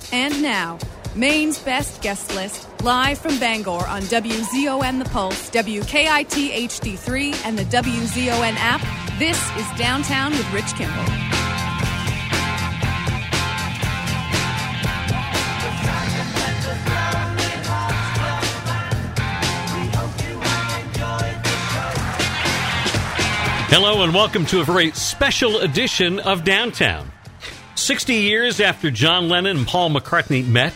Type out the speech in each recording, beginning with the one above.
And now, Maine's best guest list, live from Bangor on WZON The Pulse, WKIT HD3, and the WZON app. This is Downtown with Rich Kimball. Hello and welcome to a very special edition of Downtown. 60 years after John Lennon and Paul McCartney met,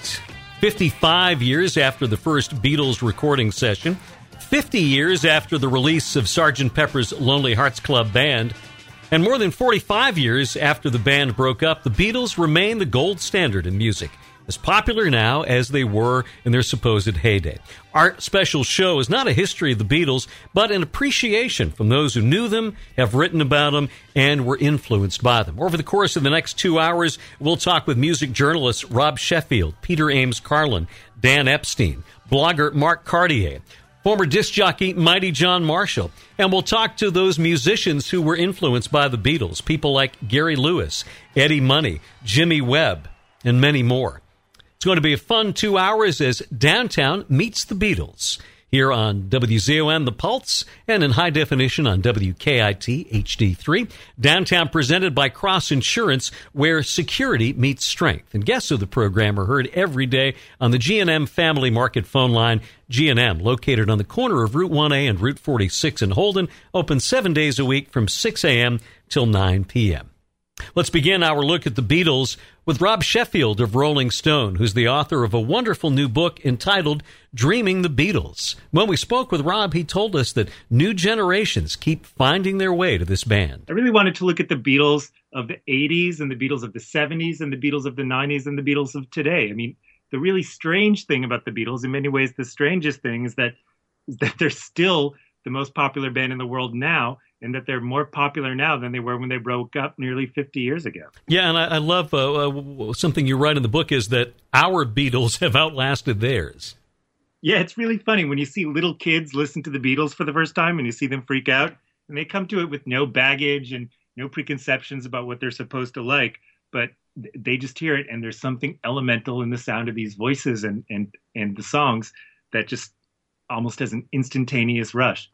55 years after the first Beatles recording session, 50 years after the release of Sgt. Pepper's Lonely Hearts Club Band, and more than 45 years after the band broke up, the Beatles remain the gold standard in music, as popular now as they were in their supposed heyday. Our special show is not a history of the Beatles, but an appreciation from those who knew them, have written about them, and were influenced by them. Over the course of the next 2 hours, we'll talk with music journalists Rob Sheffield, Peter Ames Carlin, Dan Epstein, blogger Mark Cartier, former disc jockey Mighty John Marshall, and we'll talk to those musicians who were influenced by the Beatles, people like Gary Lewis, Eddie Money, Jimmy Webb, and many more. It's going to be a fun 2 hours as Downtown meets the Beatles here on WZON The Pulse and in high definition on WKIT HD3. Downtown presented by Cross Insurance, where security meets strength. And guests of the program are heard every day on the G&M Family Market phone line. G&M, located on the corner of Route 1A and Route 46 in Holden, open 7 days a week from 6 a.m. till 9 p.m. Let's begin our look at the Beatles with Rob Sheffield of Rolling Stone, who's the author of a wonderful new book entitled Dreaming the Beatles. When we spoke with Rob, he told us that new generations keep finding their way to this band. I really wanted to look at the Beatles of the 80s and the Beatles of the 70s and the Beatles of the 90s and the Beatles of today. I mean, the really strange thing about the Beatles, in many ways the strangest thing, is that they're still the most popular band in the world now, and that they're more popular now than they were when they broke up nearly 50 years ago. Yeah, and I love something you write in the book is that our Beatles have outlasted theirs. Yeah, it's really funny when you see little kids listen to the Beatles for the first time and you see them freak out, and they come to it with no baggage and no preconceptions about what they're supposed to like, but they just hear it, and there's something elemental in the sound of these voices and the songs that just almost has an instantaneous rush.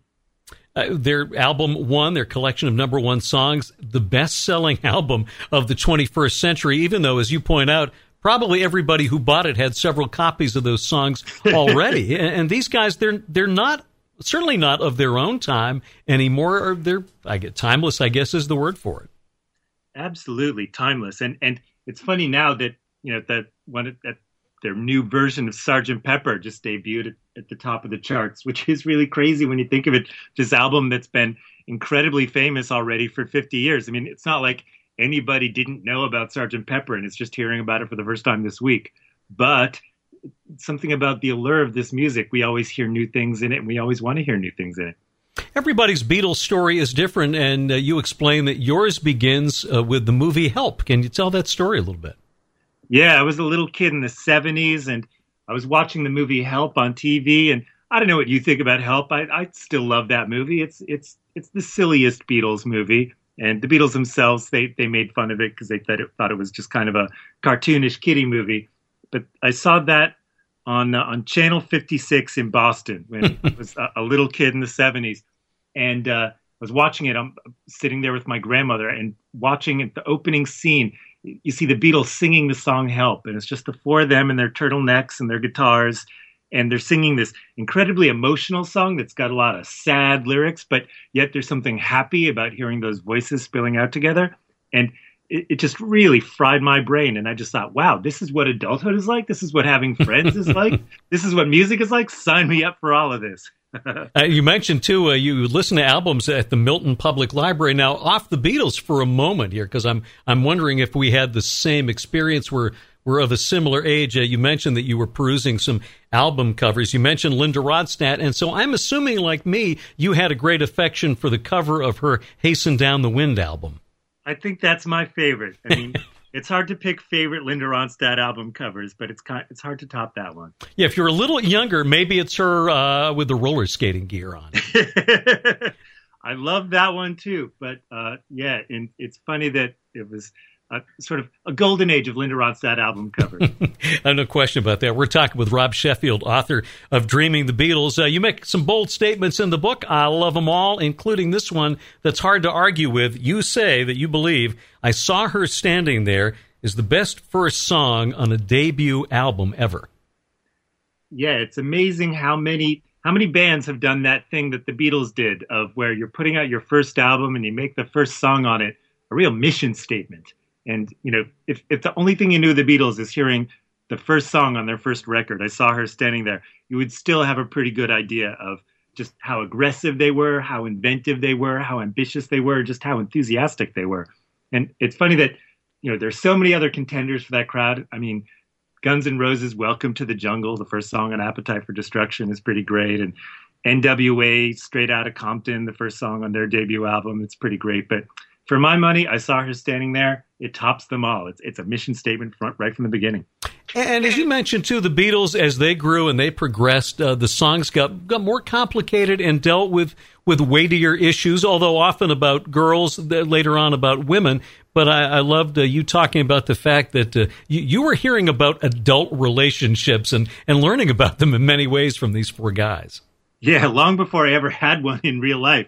Their album won, their collection of number one songs, the best-selling album of the 21st century, even though, as you point out, probably everybody who bought it had several copies of those songs already. And these guys, they're not, certainly not of their own time anymore. Or they're timeless, I guess, is the word for it. Absolutely timeless. And it's funny now that, you know, that their new version of Sgt. Pepper just debuted at the top of the charts, which is really crazy when you think of it. This album that's been incredibly famous already for 50 years. I mean, it's not like anybody didn't know about Sgt. Pepper and is just hearing about it for the first time this week. But something about the allure of this music, we always hear new things in it, and we always want to hear new things in it. Everybody's Beatles story is different, and you explain that yours begins with the movie Help. Can you tell that story a little bit? Yeah, I was a little kid in the 70s, and I was watching the movie Help on TV, and I don't know what you think about Help. I still love that movie. It's the silliest Beatles movie, and the Beatles themselves, they made fun of it because they thought it was just kind of a cartoonish kiddie movie. But I saw that on Channel 56 in Boston when I was a little kid in the 70s, and I was watching it. I'm sitting there with my grandmother and watching it, the opening scene. You see the Beatles singing the song Help, and it's just the four of them and their turtlenecks and their guitars, and they're singing this incredibly emotional song that's got a lot of sad lyrics, but yet there's something happy about hearing those voices spilling out together, and it just really fried my brain, and I just thought, wow, this is what adulthood is like? This is what having friends is like? This is what music is like? Sign me up for all of this. You mentioned, too, you listen to albums at the Milton Public Library. Now, off the Beatles for a moment here, because I'm wondering if we had the same experience. We're of a similar age. You mentioned that you were perusing some album covers. You mentioned Linda Ronstadt, and so I'm assuming, like me, you had a great affection for the cover of her Hasten Down the Wind album. I think that's my favorite. I mean, it's hard to pick favorite Linda Ronstadt album covers, but it's hard to top that one. Yeah, if you're a little younger, maybe it's her with the roller skating gear on. I love that one too. But yeah, and it's funny that it was sort of a golden age of Linda Ronstadt album covers. No question about that. We're talking with Rob Sheffield, author of Dreaming the Beatles. You make some bold statements in the book. I love them all, including this one that's hard to argue with. You say that you believe I Saw Her Standing There is the best first song on a debut album ever. Yeah, it's amazing how many bands have done that thing that the Beatles did, of where you're putting out your first album and you make the first song on it a real mission statement. And, if the only thing you knew of the Beatles is hearing the first song on their first record, I Saw Her Standing There, you would still have a pretty good idea of just how aggressive they were, how inventive they were, how ambitious they were, just how enthusiastic they were. And it's funny that, there's so many other contenders for that crowd. I mean, Guns N' Roses' Welcome to the Jungle, the first song on Appetite for Destruction, is pretty great. And NWA, Straight Outta Compton, the first song on their debut album, it's pretty great. But for my money, I Saw Her Standing There. It tops them all. It's a mission statement right from the beginning. And as you mentioned, too, the Beatles, as they grew and they progressed, the songs got more complicated and dealt with weightier issues, although often about girls, later on about women. But I loved you talking about the fact that you were hearing about adult relationships and learning about them in many ways from these four guys. Yeah, long before I ever had one in real life.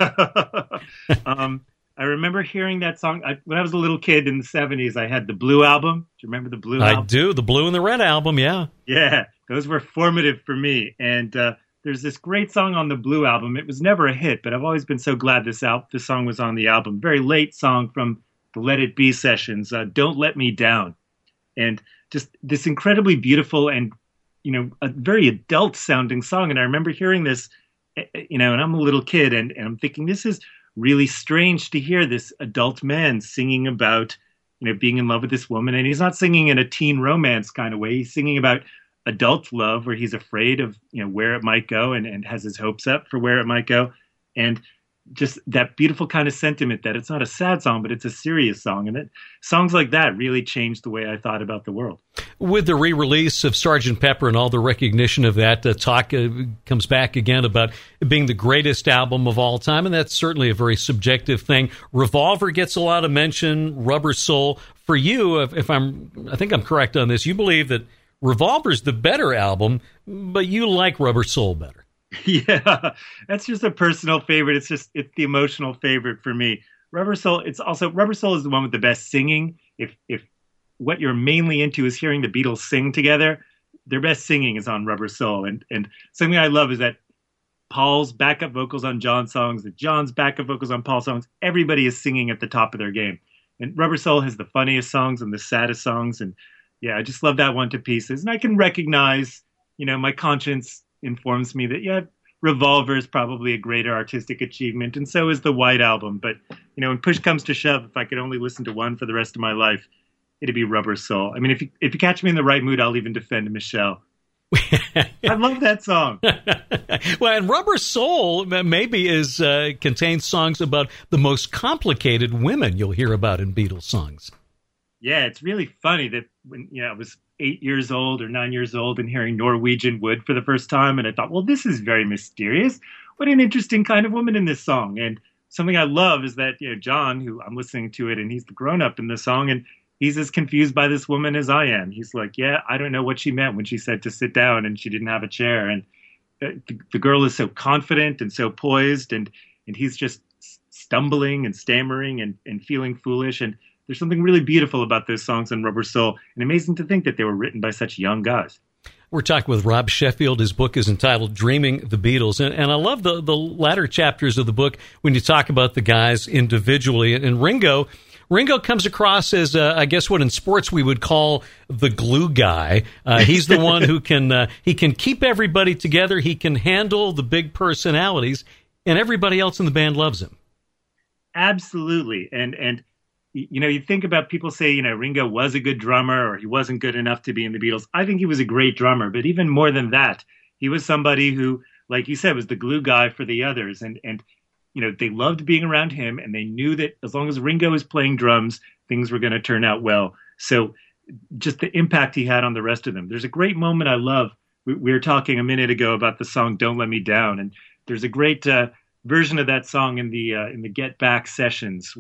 I remember hearing that song when I was a little kid in the 70s. I had the Blue album. Do you remember the Blue album? I do. The Blue and the Red album, yeah. Yeah, those were formative for me. And there's this great song on the Blue album. It was never a hit, but I've always been so glad this song was on the album. Very late song from the Let It Be sessions, Don't Let Me Down. And just this incredibly beautiful and, a very adult sounding song. And I remember hearing this, and I'm a little kid and I'm thinking, this is really strange to hear this adult man singing about, being in love with this woman. And he's not singing in a teen romance kind of way. He's singing about adult love where he's afraid of, where it might go and has his hopes up for where it might go. And just that beautiful kind of sentiment that it's not a sad song, but it's a serious song. And songs like that really changed the way I thought about the world. With the re-release of Sgt. Pepper and all the recognition of that, talk comes back again about it being the greatest album of all time, and that's certainly a very subjective thing. Revolver gets a lot of mention, Rubber Soul. For you, I think I'm correct on this, you believe that Revolver's the better album, but you like Rubber Soul better. Yeah, that's just a personal favorite. It's the emotional favorite for me. Rubber Soul is the one with the best singing. If what you're mainly into is hearing the Beatles sing together, their best singing is on Rubber Soul. And something I love is that Paul's backup vocals on John's songs, that John's backup vocals on Paul's songs, everybody is singing at the top of their game. And Rubber Soul has the funniest songs and the saddest songs. And yeah, I just love that one to pieces. And I can recognize, my conscience informs me that, yeah, Revolver is probably a greater artistic achievement, and so is the White Album. But, when push comes to shove, if I could only listen to one for the rest of my life, it'd be Rubber Soul. I mean, if you catch me in the right mood, I'll even defend Michelle. I love that song. Well, and Rubber Soul maybe contains songs about the most complicated women you'll hear about in Beatles songs. Yeah, it's really funny that when I was 8 years old or 9 years old and hearing Norwegian Wood for the first time, and I thought, well, this is very mysterious. What an interesting kind of woman in this song. And something I love is that John, who I'm listening to it, and he's the grown up in the song, and he's as confused by this woman as I am. He's like, yeah, I don't know what she meant when she said to sit down and she didn't have a chair. And the girl is so confident and so poised, and he's just stumbling and stammering and feeling foolish. And there's something really beautiful about those songs on Rubber Soul, and amazing to think that they were written by such young guys. We're talking with Rob Sheffield. His book is entitled Dreaming the Beatles. And I love the latter chapters of the book when you talk about the guys individually. And Ringo comes across as, I guess what in sports we would call the glue guy. He's the one who can keep everybody together. He can handle the big personalities, and everybody else in the band loves him. Absolutely. And you think about people say, Ringo was a good drummer or he wasn't good enough to be in the Beatles. I think he was a great drummer, but even more than that, he was somebody who, like you said, was the glue guy for the others. And they loved being around him, and they knew that as long as Ringo was playing drums, things were going to turn out well. So just the impact he had on the rest of them. There's a great moment I love. We were talking a minute ago about the song Don't Let Me Down, and there's a great version of that song in the Get Back sessions where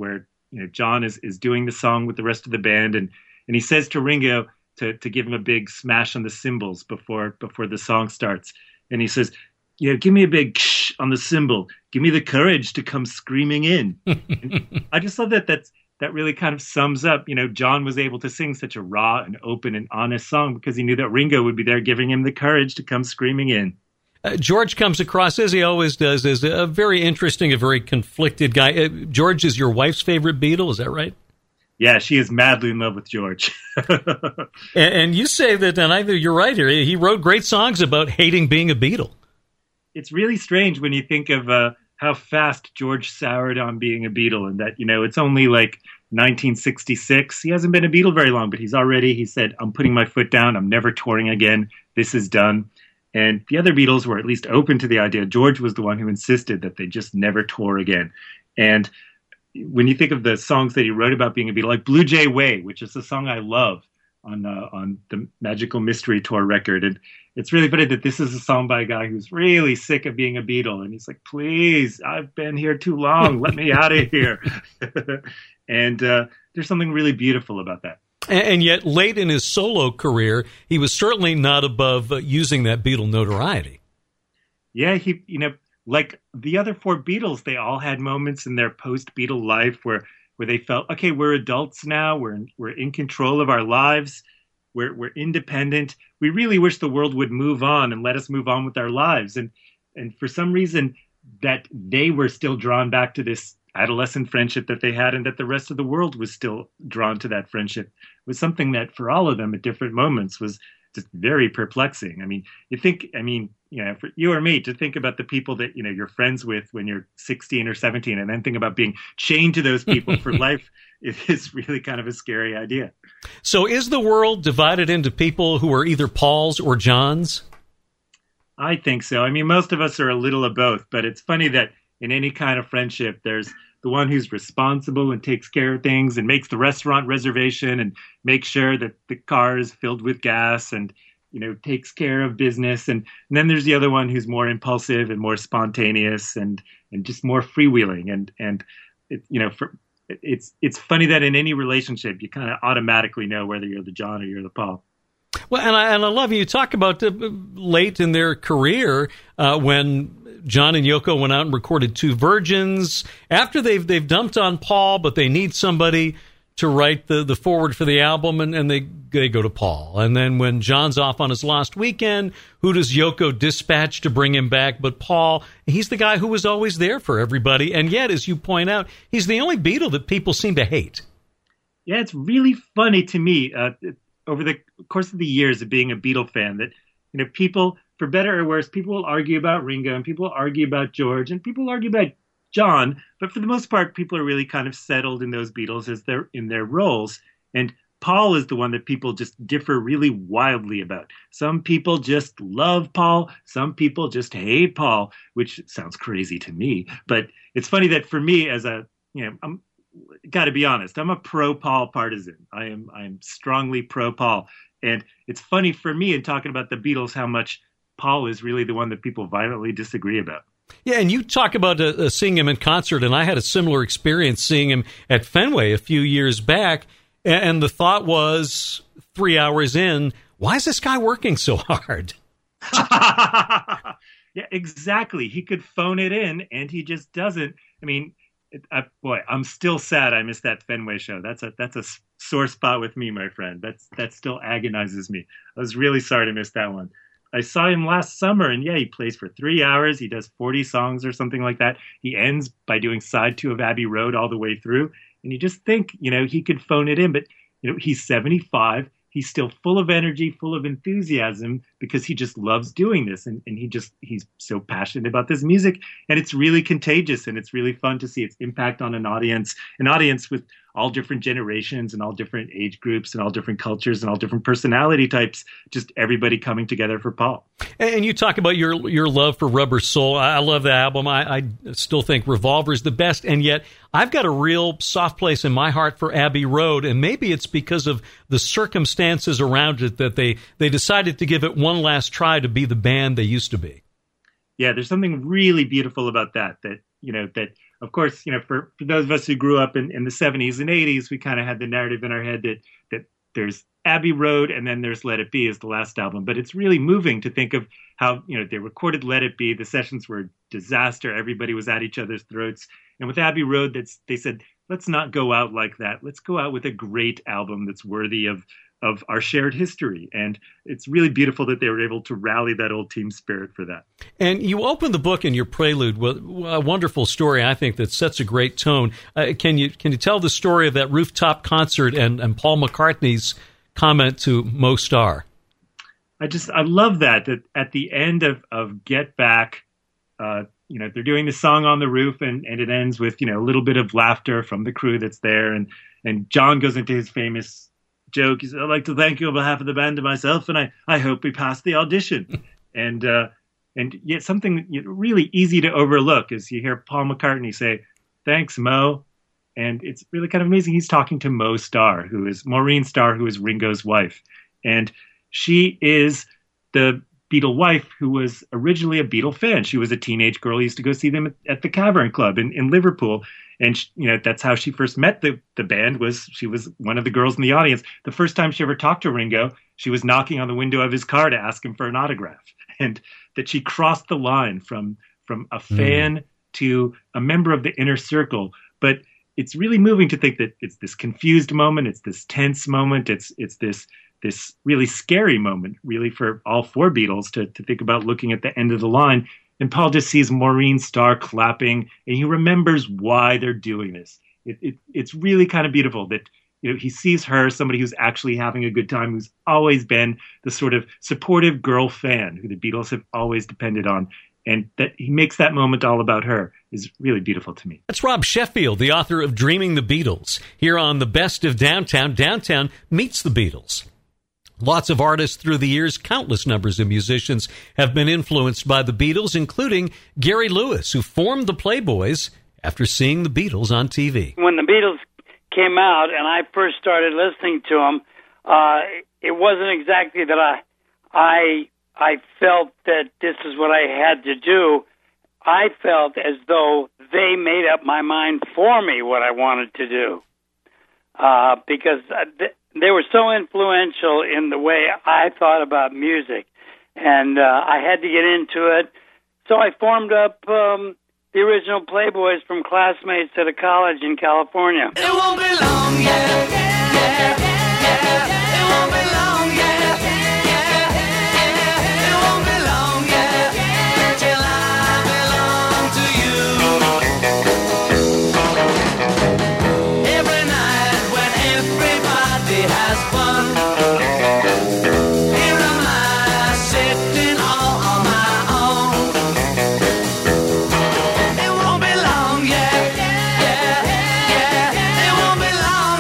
John is doing the song with the rest of the band, and he says to Ringo to give him a big smash on the cymbals before the song starts, and he says, give me a big ksh on the cymbal, give me the courage to come screaming in. I just love that really kind of sums up, John was able to sing such a raw and open and honest song because he knew that Ringo would be there giving him the courage to come screaming in. George comes across, as he always does, as a very interesting, a very conflicted guy. George is your wife's favorite Beatle, is that right? Yeah, she is madly in love with George. and you say that, and you're right here, he wrote great songs about hating being a Beatle. It's really strange when you think of how fast George soured on being a Beatle, and that, it's only like 1966. He hasn't been a Beatle very long, but he said, I'm putting my foot down. I'm never touring again. This is done. And the other Beatles were at least open to the idea. George was the one who insisted that they just never tour again. And when you think of the songs that he wrote about being a Beatle, like Blue Jay Way, which is a song I love on the Magical Mystery Tour record. And it's really funny that this is a song by a guy who's really sick of being a Beatle. And he's like, please, I've been here too long. Let me out of here. And there's something really beautiful about that. And yet, late in his solo career, he was certainly not above using that Beatle notoriety. Yeah, like the other four Beatles, they all had moments in their post-Beatle life where they felt, okay, we're adults now, we're in control of our lives, we're independent. We really wish the world would move on and let us move on with our lives. And for some reason, that they were still drawn back to this adolescent friendship that they had, and that the rest of the world was still drawn to that friendship, was something that for all of them at different moments was just very perplexing. I mean, for you or me to think about the people that, you're friends with when you're 16 or 17, and then think about being chained to those people for life is really kind of a scary idea. So is the world divided into people who are either Pauls or Johns? I think so. I mean, most of us are a little of both, but it's funny that in any kind of friendship, there's the one who's responsible and takes care of things and makes the restaurant reservation and makes sure that the car is filled with gas and, takes care of business. And then there's the other one who's more impulsive and more spontaneous and just more freewheeling. And it's funny that in any relationship, you kind of automatically know whether you're the John or you're the Paul. Well, and I love you talk about late in their career when John and Yoko went out and recorded Two Virgins after they've dumped on Paul, but they need somebody to write the forward for the album, and they go to Paul. And then when John's off on his Lost Weekend, who does Yoko dispatch to bring him back but Paul? He's the guy who was always there for everybody, and yet, as you point out, he's the only Beatle that people seem to hate. Yeah, it's really funny to me over the course of the years of being a Beatle fan that, people, for better or worse, people will argue about Ringo and people will argue about George and people will argue about John. But for the most part, people are really kind of settled in those Beatles as they're in their roles. And Paul is the one that people just differ really wildly about. Some people just love Paul. Some people just hate Paul, which sounds crazy to me. But it's funny that for me, as I'm got to be honest, I'm a pro-Paul partisan. I'm strongly pro-Paul. And it's funny for me in talking about the Beatles how much Paul is really the one that people violently disagree about. Yeah, and you talk about seeing him in concert, and I had a similar experience seeing him at Fenway a few years back, and the thought was 3 hours in, why is this guy working so hard? Yeah, exactly. He could phone it in, and he just doesn't. I mean, I'm still sad I missed that Fenway show. That's a sore spot with me, my friend. That still agonizes me. I was really sorry to miss that one. I saw him last summer, and yeah, he plays for 3 hours. He does 40 songs or something like that. He ends by doing side 2 of Abbey Road all the way through. And you just think, he could phone it in, but, he's 75. He's still full of energy, full of enthusiasm because he just loves doing this. And he's so passionate about this music, and it's really contagious, and it's really fun to see its impact on an audience with all different generations and all different age groups and all different cultures and all different personality types, just everybody coming together for Paul. And you talk about your love for Rubber Soul. I love the album. I still think Revolver is the best, and yet I've got a real soft place in my heart for Abbey Road, and maybe it's because of the circumstances around it that they decided to give it one last try to be the band they used to be. Yeah, there's something really beautiful about that of course, for those of us who grew up in the 70s and 80s, we kind of had the narrative in our head that there's Abbey Road and then there's Let It Be as the last album. But it's really moving to think of how, they recorded Let It Be. The sessions were a disaster. Everybody was at each other's throats. And with Abbey Road, they said, let's not go out like that. Let's go out with a great album that's worthy of our shared history. And it's really beautiful that they were able to rally that old team spirit for that. And you open the book in your prelude with a wonderful story, I think, that sets a great tone. Can you tell the story of that rooftop concert and Paul McCartney's comment to Mo Starr? I love that at the end of Get Back, they're doing the song on the roof and it ends with, a little bit of laughter from the crew that's there. And John goes into his famous joke. He said, I'd like to thank you on behalf of the band and myself, and I hope we pass the audition. and yet something really easy to overlook is you hear Paul McCartney say, thanks, Mo. And it's really kind of amazing. He's talking to Mo Starr, who is Maureen Starr, who is Ringo's wife. And she is the Beatle wife who was originally a Beatle fan. She was a teenage girl who used to go see them at the Cavern Club in Liverpool. And, that's how she first met the band. She was one of the girls in the audience. The first time she ever talked to Ringo, she was knocking on the window of his car to ask him for an autograph. And that she crossed the line from a fan to a member of the inner circle. But it's really moving to think that it's this confused moment. It's this tense moment. It's this really scary moment, really, for all four Beatles to think about looking at the end of the line. And Paul just sees Maureen Starr clapping, and he remembers why they're doing this. It's really kind of beautiful that he sees her, somebody who's actually having a good time, who's always been the sort of supportive girl fan who the Beatles have always depended on, and that he makes that moment all about her is really beautiful to me. That's Rob Sheffield, the author of Dreaming the Beatles, here on The Best of Downtown. Downtown meets the Beatles. Lots of artists through the years, countless numbers of musicians have been influenced by the Beatles, including Gary Lewis, who formed the Playboys after seeing the Beatles on TV. When the Beatles came out and I first started listening to them, it wasn't exactly that I felt that this is what I had to do. I felt as though they made up my mind for me what I wanted to do, because they were so influential in the way I thought about music, and I had to get into it. So I formed up the original Playboys from classmates at a college in California. It won't be long, yeah, yeah, yeah. It won't be long, yeah, yeah, yeah. It won't be long, yeah, till I belong to you. Every night when everybody has fun, here am I sitting all on my own. It won't be long, yeah, yeah, yeah. It won't be long,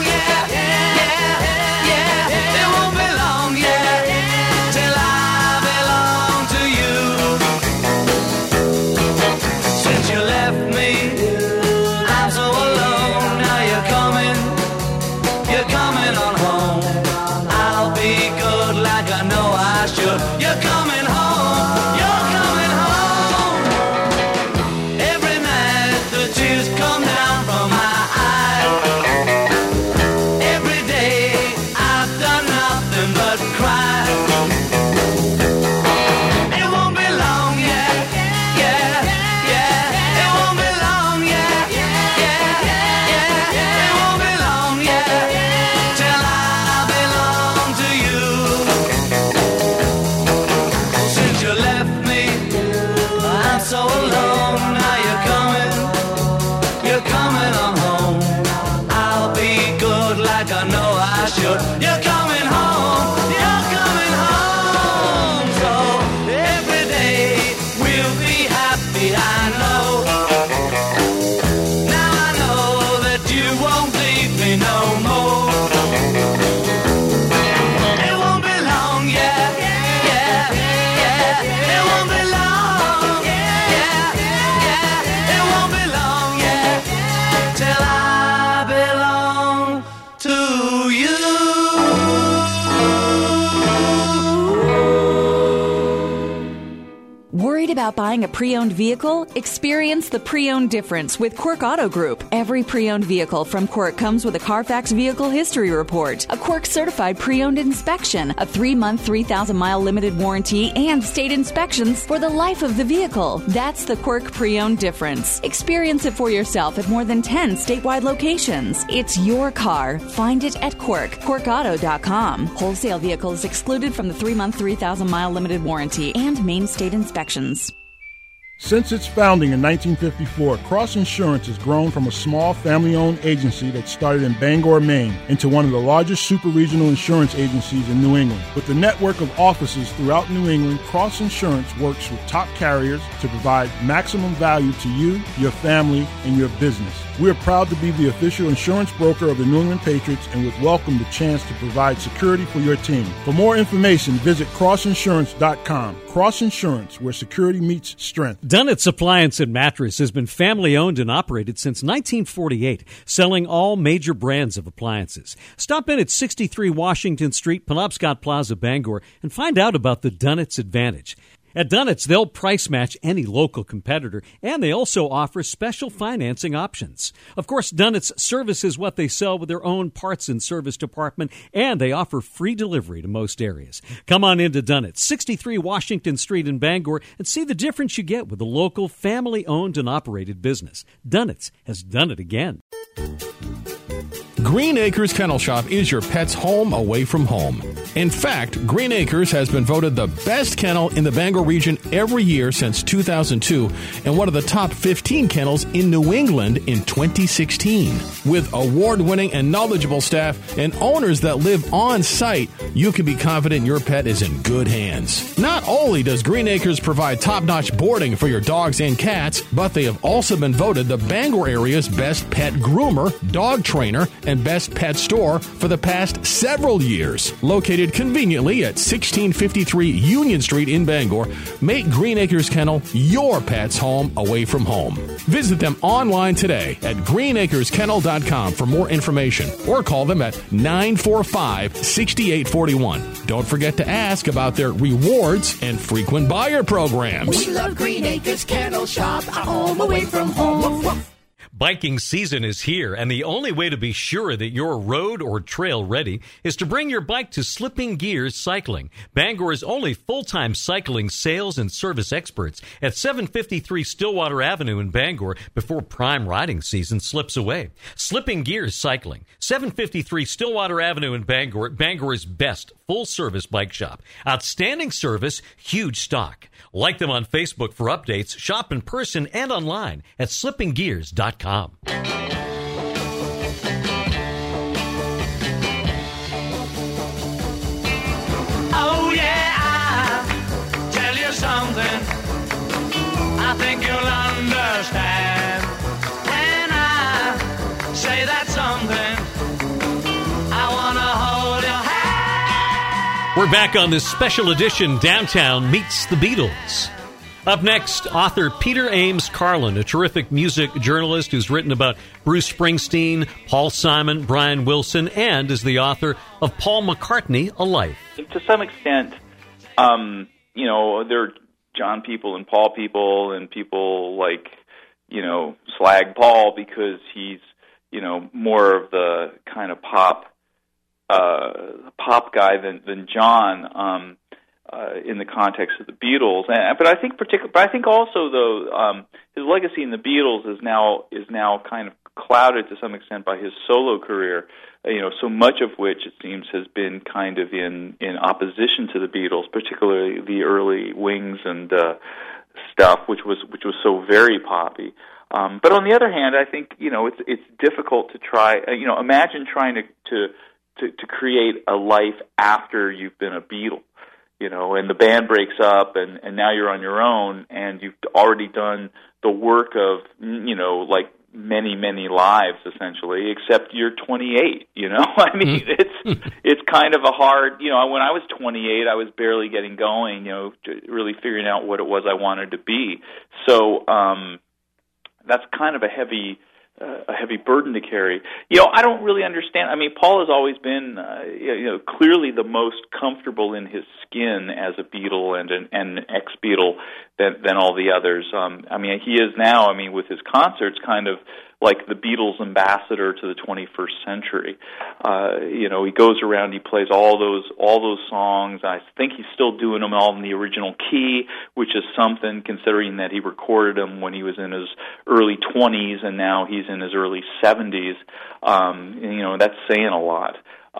about buying a pre-owned vehicle? Experience the pre-owned difference with Quirk Auto Group. Every pre-owned vehicle from Quirk comes with a Carfax Vehicle History Report, a Quirk certified pre-owned inspection, a 3-month, 3,000-mile limited warranty, and state inspections for the life of the vehicle. That's the Quirk pre-owned difference. Experience it for yourself at more than 10 statewide locations. It's your car. Find it at Quirk, quirkauto.com. Wholesale vehicles excluded from the 3-month, 3,000-mile limited warranty and main state inspections. Since its founding in 1954, Cross Insurance has grown from a small family-owned agency that started in Bangor, Maine, into one of the largest super-regional insurance agencies in New England. With a network of offices throughout New England, Cross Insurance works with top carriers to provide maximum value to you, your family, and your business. We are proud to be the official insurance broker of the New England Patriots and would welcome the chance to provide security for your team. For more information, visit crossinsurance.com. Cross Insurance, where security meets strength. Dunnett's Appliance and Mattress has been family-owned and operated since 1948, selling all major brands of appliances. Stop in at 63 Washington Street, Penobscot Plaza, Bangor, and find out about the Dunnett's Advantage. At Dunnett's, they'll price match any local competitor, and they also offer special financing options. Of course, Dunnett's services what they sell with their own parts and service department, and they offer free delivery to most areas. Come on into Dunnett's, 63 Washington Street in Bangor, and see the difference you get with a local, family-owned and operated business. Dunnett's has done it again. Green Acres Kennel Shop is your pet's home away from home. In fact, Green Acres has been voted the best kennel in the Bangor region every year since 2002 and one of the top 15 kennels in New England in 2016. With award-winning and knowledgeable staff and owners that live on site, you can be confident your pet is in good hands. Not only does Green Acres provide top-notch boarding for your dogs and cats, but they have also been voted the Bangor area's best pet groomer, dog trainer, and best pet store for the past several years. Located conveniently at 1653 Union Street in Bangor, make Green Acres Kennel your pet's home away from home. Visit them online today at greenacreskennel.com for more information or call them at 945-6841. Don't forget to ask about their rewards and frequent buyer programs. We love Green Acres Kennel Shop, a home away from home. Woof, woof. Biking season is here, and the only way to be sure that you're road or trail ready is to bring your bike to Slipping Gears Cycling, Bangor's only full-time cycling sales and service experts at 753 Stillwater Avenue in Bangor before prime riding season slips away. Slipping Gears Cycling, 753 Stillwater Avenue in Bangor, Bangor's best full-service bike shop. Outstanding service, huge stock. Like them on Facebook for updates, shop in person and online at slippinggears.com. Oh yeah, I'll tell you something I think you'll understand. When I say that something, I want to hold your hand. We're back on this special edition, Downtown Meets the Beatles. Up next, author Peter Ames Carlin, a terrific music journalist who's written about Bruce Springsteen, Paul Simon, Brian Wilson, and is the author of Paul McCartney, A Life. To some extent, you know, there are John people and Paul people and people like, you know, slag Paul because he's, you know, more of the kind of pop guy than John in the context of the Beatles. But I think also though his legacy in the Beatles is now kind of clouded to some extent by his solo career. You know, so much of which it seems has been kind of in opposition to the Beatles, particularly the early Wings and stuff, which was so very poppy. But on the other hand, I think, you know, it's difficult to try. You know, imagine trying to create a life after you've been a Beatle, you know, and the band breaks up and now you're on your own and you've already done the work of, you know, like many, many lives essentially, except you're 28, you know. I mean, it's kind of a hard, you know, when I was 28, I was barely getting going, you know, really figuring out what it was I wanted to be. So that's kind of a heavy a heavy burden to carry. I don't really understand. I mean, Paul has always been, clearly the most comfortable in his skin as a Beatle and an ex-Beatle than all the others. I mean, he is now, with his concerts, kind of like the Beatles ambassador to the 21st century. He goes around, he plays all those songs. I think he's still doing them all in the original key, which is something considering that he recorded them when he was in his early 20s and now he's in his early 70s. That's saying a lot.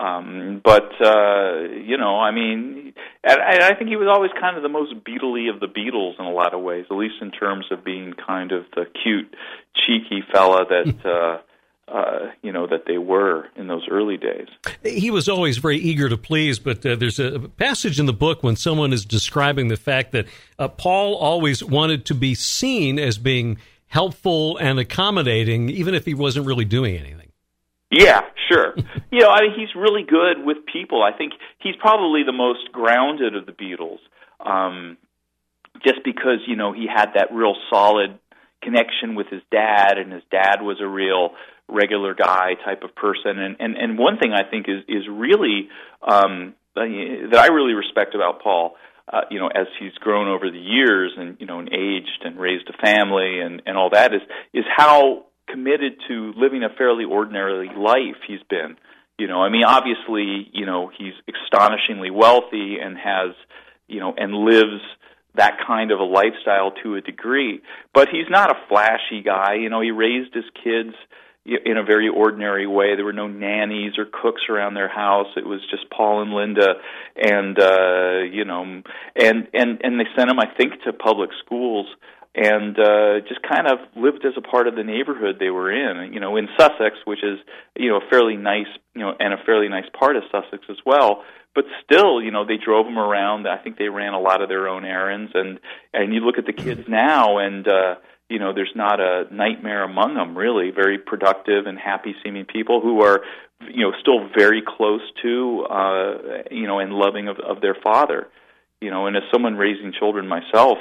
I think he was always kind of the most Beatle-y of the Beatles in a lot of ways, at least in terms of being kind of the cute, cheeky fella that that they were in those early days. He was always very eager to please, but there's a passage in the book when someone is describing the fact that Paul always wanted to be seen as being helpful and accommodating, even if he wasn't really doing anything. Yeah, sure. He's really good with people. I think he's probably the most grounded of the Beatles, just because, he had that real solid connection with his dad, and his dad was a real regular guy type of person. And one thing I think is really, that I really respect about Paul, as he's grown over the years and, and aged and raised a family and all that, is how committed to living a fairly ordinary life he's been. Obviously, he's astonishingly wealthy and has, and lives that kind of a lifestyle to a degree. But he's not a flashy guy. He raised his kids in a very ordinary way. There were no nannies or cooks around their house. It was just Paul and Linda, and and they sent him, I think, to public schools, and just kind of lived as a part of the neighborhood they were in. In Sussex, which is a fairly nice, and a fairly nice part of Sussex as well. But still, they drove them around. I think they ran a lot of their own errands, and you look at the kids now, and there's not a nightmare among them, really. Very productive and happy-seeming people who are, still very close to, and loving of their father. And as someone raising children myself,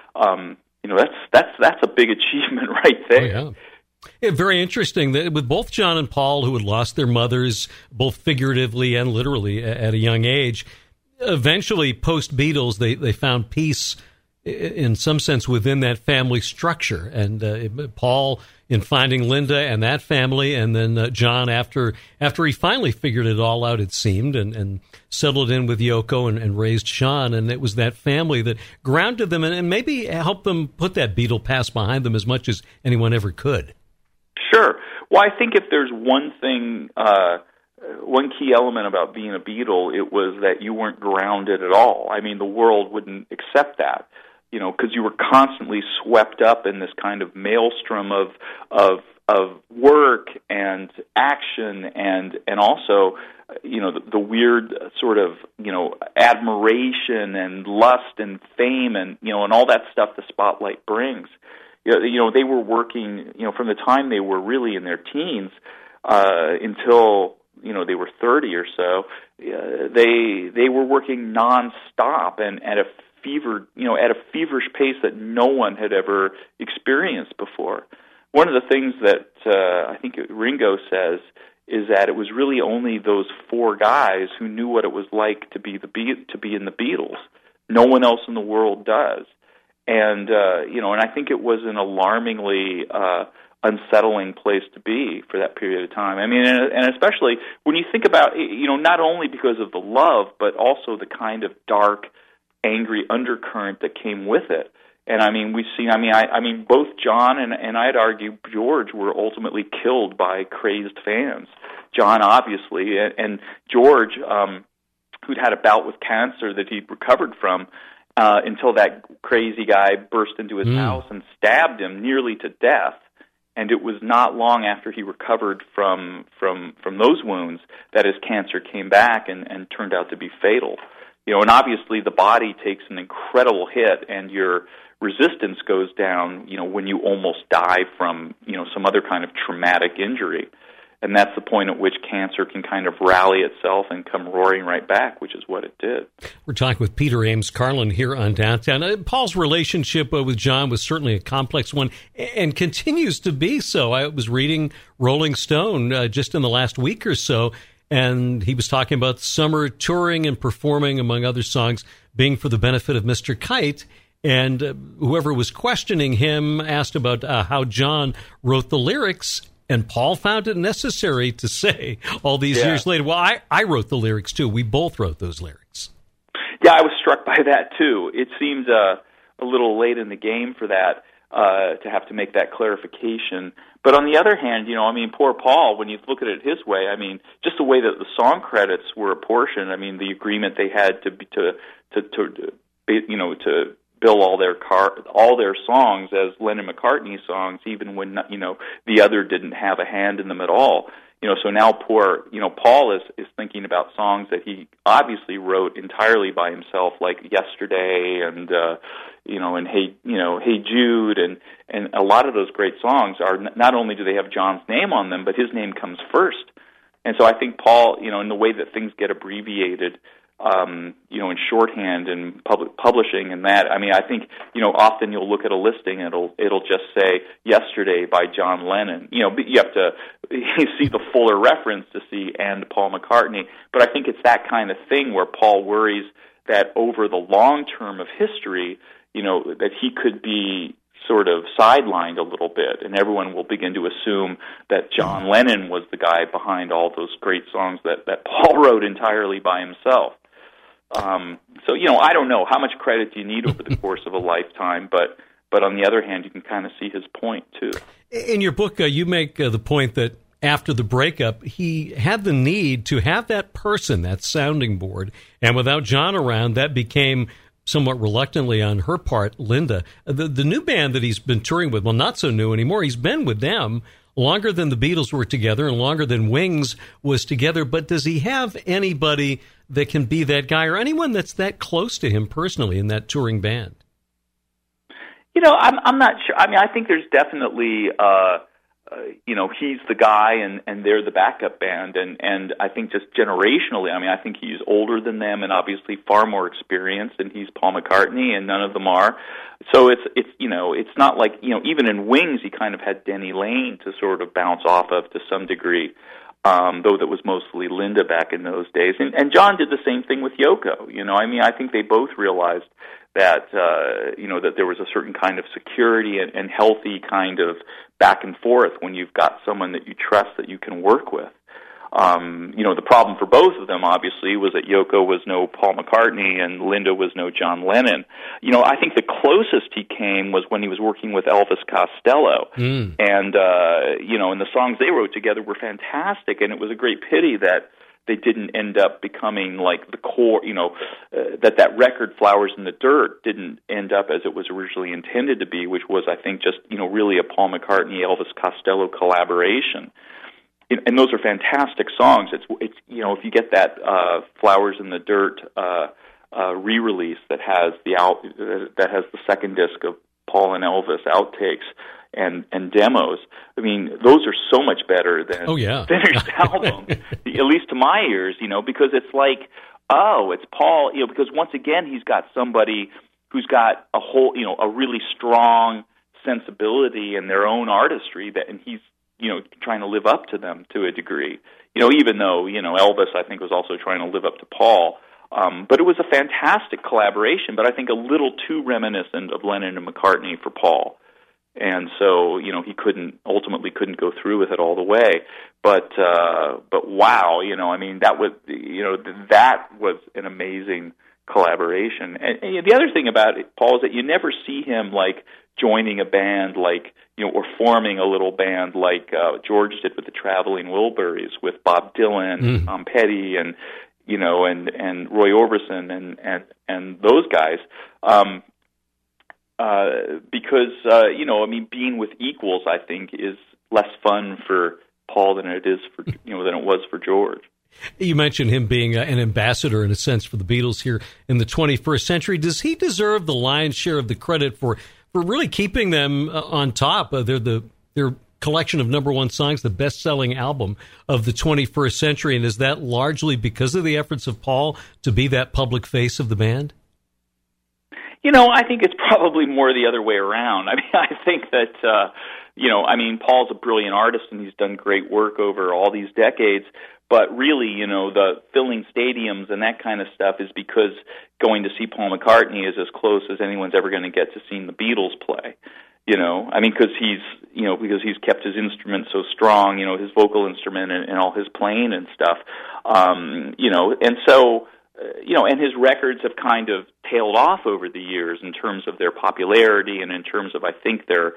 that's a big achievement right there. Oh, yeah. Yeah, very interesting that with both John and Paul, who had lost their mothers, both figuratively and literally at a young age, eventually post-Beatles, they found peace in some sense within that family structure. And Paul in finding Linda and that family, and then John after he finally figured it all out, it seemed, and settled in with Yoko and raised Sean. And it was that family that grounded them and maybe helped them put that Beatle past behind them as much as anyone ever could. Sure. Well, I think if there's one thing, one key element about being a Beatle, it was that you weren't grounded at all. The world wouldn't accept that, because you were constantly swept up in this kind of maelstrom of work and action and also, the weird sort of, admiration and lust and fame and, and all that stuff the spotlight brings. They were working, from the time they were really in their teens until, they were 30 or so. They were working nonstop and at a feverish pace that no one had ever experienced before. One of the things that I think Ringo says is that it was really only those four guys who knew what it was like to be in the Beatles. No one else in the world does. And, and I think it was an alarmingly unsettling place to be for that period of time. And especially when you think about, not only because of the love, but also the kind of dark, angry undercurrent that came with it. And we've seen, both John and I'd argue George were ultimately killed by crazed fans. John, obviously, and George, who'd had a bout with cancer that he'd recovered from, until that crazy guy burst into his house and stabbed him nearly to death. And it was not long after he recovered from those wounds that his cancer came back and turned out to be fatal. And obviously the body takes an incredible hit and your resistance goes down, when you almost die from, some other kind of traumatic injury. And that's the point at which cancer can kind of rally itself and come roaring right back, which is what it did. We're talking with Peter Ames Carlin here on Downtown. Paul's relationship with John was certainly a complex one and continues to be so. I was reading Rolling Stone just in the last week or so, and he was talking about summer touring and performing, among other songs, being for the benefit of Mr. Kite. And whoever was questioning him asked about how John wrote the lyrics. And Paul found it necessary to say all these years later, well, I wrote the lyrics too. We both wrote those lyrics. Yeah, I was struck by that too. It seemed a little late in the game for that, to have to make that clarification. But on the other hand, poor Paul, when you look at it his way, just the way that the song credits were apportioned, the agreement they had to bill all their songs as Lennon-McCartney songs, even when the other didn't have a hand in them at all. So now poor Paul is thinking about songs that he obviously wrote entirely by himself, like Yesterday and and Hey Jude, and a lot of those great songs are not only do they have John's name on them, but his name comes first. And so I think Paul, in the way that things get abbreviated, in shorthand and publishing and that. I think, often you'll look at a listing and it'll just say Yesterday by John Lennon. But you have to see the fuller reference to see and Paul McCartney. But I think it's that kind of thing where Paul worries that over the long term of history, that he could be sort of sidelined a little bit, and everyone will begin to assume that John Lennon was the guy behind all those great songs that Paul wrote entirely by himself. I don't know how much credit do you need over the course of a lifetime, but on the other hand, you can kind of see his point too. In your book, you make the point that after the breakup, he had the need to have that person, that sounding board, and without John around, that became somewhat reluctantly on her part, Linda. The new band that he's been touring with, well, not so new anymore, he's been with them longer than the Beatles were together and longer than Wings was together, but does he have anybody that can be that guy or anyone that's that close to him personally in that touring band? I'm not sure. I think there's definitely, he's the guy and they're the backup band. And I think just generationally, I think he's older than them and obviously far more experienced, and he's Paul McCartney and none of them are. So it's not like, even in Wings, he kind of had Denny Lane to sort of bounce off of to some degree. Though that was mostly Linda back in those days. And John did the same thing with Yoko. I think they both realized that, that there was a certain kind of security and healthy kind of back and forth when you've got someone that you trust that you can work with. The problem for both of them, obviously, was that Yoko was no Paul McCartney and Linda was no John Lennon. I think the closest he came was when he was working with Elvis Costello. And, and the songs they wrote together were fantastic, and it was a great pity that they didn't end up becoming like the core, that record Flowers in the Dirt didn't end up as it was originally intended to be, which was, I think, just, really a Paul McCartney-Elvis Costello collaboration. And those are fantastic songs. It's if you get that Flowers in the Dirt re-release that has the second disc of Paul and Elvis outtakes and demos, those are so much better than finished album, at least to my ears, because it's like, it's Paul, because once again he's got somebody who's got a whole, a really strong sensibility in their own artistry and he's trying to live up to them to a degree. Even though, Elvis, I think, was also trying to live up to Paul. But it was a fantastic collaboration, but I think a little too reminiscent of Lennon and McCartney for Paul. And so, he ultimately couldn't go through with it all the way. But wow, that was an amazing collaboration. And the other thing about it, Paul, is that you never see him like joining a band or forming a little band like George did with the Traveling Wilburys with Bob Dylan, Tom Petty, and Roy Orbison and those guys, because being with equals, I think, is less fun for Paul than it is for than it was for George. You mentioned him being an ambassador, in a sense, for the Beatles here in the 21st century. Does he deserve the lion's share of the credit for really keeping them on top? They're collection of number one songs, the best-selling album of the 21st century. And is that largely because of the efforts of Paul to be that public face of the band? I think it's probably more the other way around. I mean, I think that, Paul's a brilliant artist and he's done great work over all these decades. But really, the filling stadiums and that kind of stuff is because going to see Paul McCartney is as close as anyone's ever going to get to seeing the Beatles play. Because he's kept his instrument so strong, his vocal instrument and all his playing and stuff, and so, and his records have kind of tailed off over the years in terms of their popularity and in terms of, I think, their,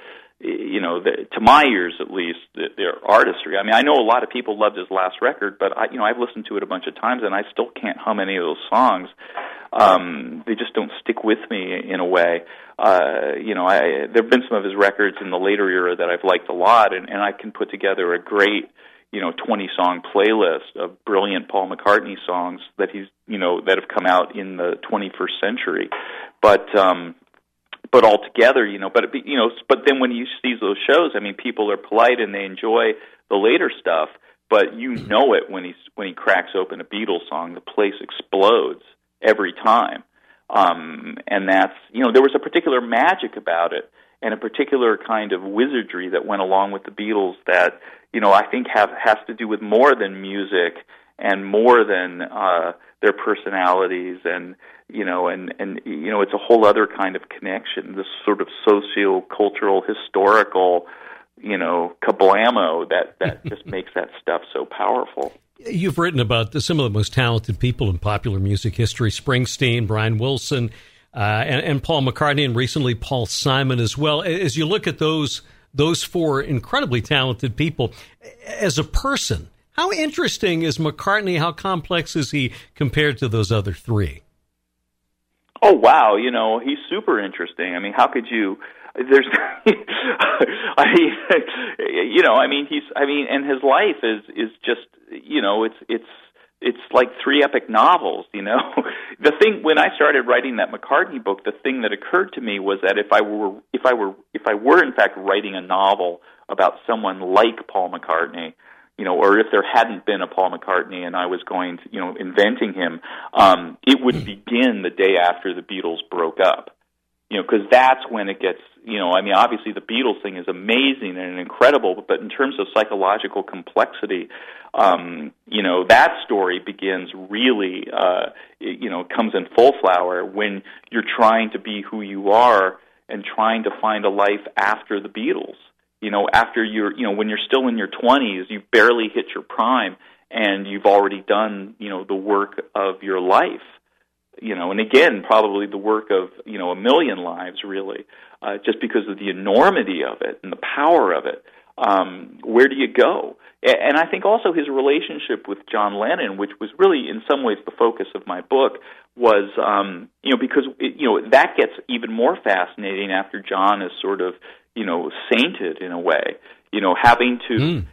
to my ears at least, their artistry. I mean, I know a lot of people loved his last record, but I've listened to it a bunch of times and I still can't hum any of those songs. They just don't stick with me in a way. There have been some of his records in the later era that I've liked a lot, and I can put together a great, 20-song playlist of brilliant Paul McCartney songs that that have come out in the 21st century. But altogether, but then when you see those shows, I mean, people are polite and they enjoy the later stuff, but it when he cracks open a Beatles song, the place explodes every time. And that's, there was a particular magic about it and a particular kind of wizardry that went along with the Beatles that, I think has to do with more than music and more than their personalities and it's a whole other kind of connection, this sort of socio-cultural, historical, kablamo that just makes that stuff so powerful. You've written about some of the most talented people in popular music history, Springsteen, Brian Wilson, and Paul McCartney, and recently Paul Simon as well. As you look at those four incredibly talented people, as a person, how interesting is McCartney? How complex is he compared to those other three? Oh, wow. He's super interesting. I mean, how could you... There's, and his life is just, it's like three epic novels, The thing, when I started writing that McCartney book, the thing that occurred to me was that if I were in fact writing a novel about someone like Paul McCartney, or if there hadn't been a Paul McCartney and I was going to, inventing him, it would begin the day after the Beatles broke up. Because that's when it gets, obviously the Beatles thing is amazing and incredible, but in terms of psychological complexity, that story begins really, comes in full flower when you're trying to be who you are and trying to find a life after the Beatles. After when you're still in your 20s, you barely hit your prime and you've already done, the work of your life. And again, probably the work of, a million lives, really, just because of the enormity of it and the power of it. Where do you go? And I think also his relationship with John Lennon, which was really in some ways the focus of my book, was, because, that gets even more fascinating after John is sort of, sainted in a way, having